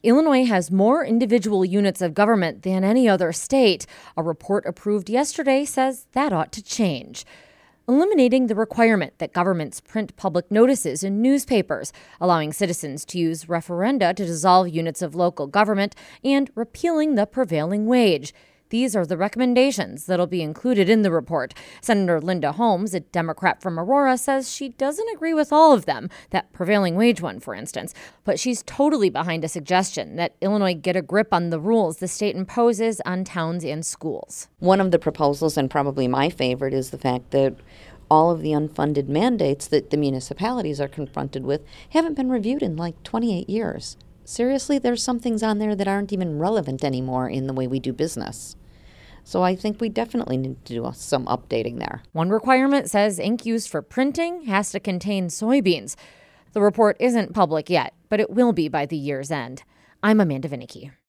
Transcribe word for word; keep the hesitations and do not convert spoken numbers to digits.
Illinois has more individual units of government than any other state. A report approved yesterday says that ought to change. Eliminating the requirement that governments print public notices in newspapers, allowing citizens to use referenda to dissolve units of local government, and repealing the prevailing wage. These are the recommendations that'll be included in the report. Senator Linda Holmes, a Democrat from Aurora, says she doesn't agree with all of them, that prevailing wage one, for instance. But she's totally behind a suggestion that Illinois get a grip on the rules the state imposes on towns and schools. One of the proposals, and probably my favorite, is the fact that all of the unfunded mandates that the municipalities are confronted with haven't been reviewed in like twenty-eight years. Seriously, there's some things on there that aren't even relevant anymore in the way we do business. So I think we definitely need to do some updating there. One requirement says ink used for printing has to contain soybeans. The report isn't public yet, but it will be by the year's end. I'm Amanda Vinicky.